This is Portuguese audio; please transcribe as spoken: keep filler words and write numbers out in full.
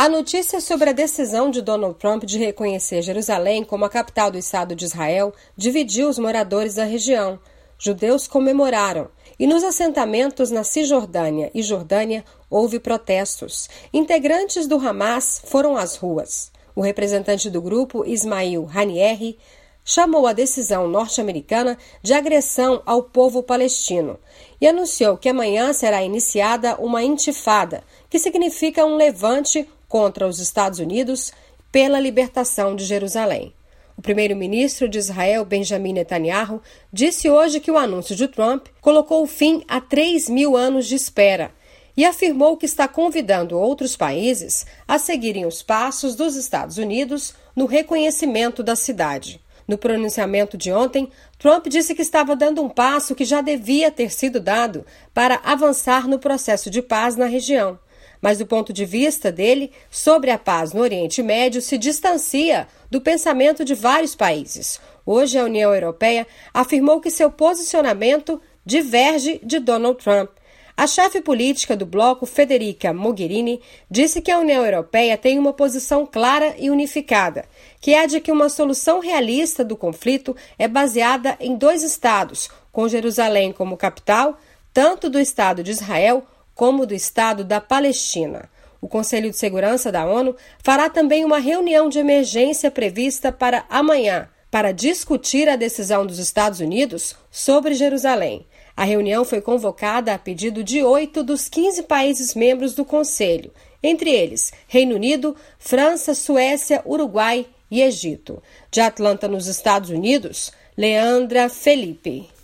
A notícia sobre a decisão de Donald Trump de reconhecer Jerusalém como a capital do Estado de Israel dividiu os moradores da região. Judeus comemoraram, e nos assentamentos na Cisjordânia e Jordânia houve protestos. Integrantes do Hamas foram às ruas. O representante do grupo, Ismail Haniyeh, chamou a decisão norte-americana de agressão ao povo palestino e anunciou que amanhã será iniciada uma intifada, que significa um levante contra os Estados Unidos pela libertação de Jerusalém. O primeiro-ministro de Israel, Benjamin Netanyahu, disse hoje que o anúncio de Trump colocou fim a três mil anos de espera e afirmou que está convidando outros países a seguirem os passos dos Estados Unidos no reconhecimento da cidade. No pronunciamento de ontem, Trump disse que estava dando um passo que já devia ter sido dado para avançar no processo de paz na região. Mas do ponto de vista dele, sobre a paz no Oriente Médio, se distancia do pensamento de vários países. Hoje, a União Europeia afirmou que seu posicionamento diverge de Donald Trump. A chefe política do bloco, Federica Mogherini, disse que a União Europeia tem uma posição clara e unificada, que é a de que uma solução realista do conflito é baseada em dois estados, com Jerusalém como capital, tanto do Estado de Israel como do Estado da Palestina. O Conselho de Segurança da ONU fará também uma reunião de emergência prevista para amanhã, para discutir a decisão dos Estados Unidos sobre Jerusalém. A reunião foi convocada a pedido de oito dos quinze países membros do Conselho, entre eles Reino Unido, França, Suécia, Uruguai e Egito. De Atlanta, nos Estados Unidos, Leandra Felipe.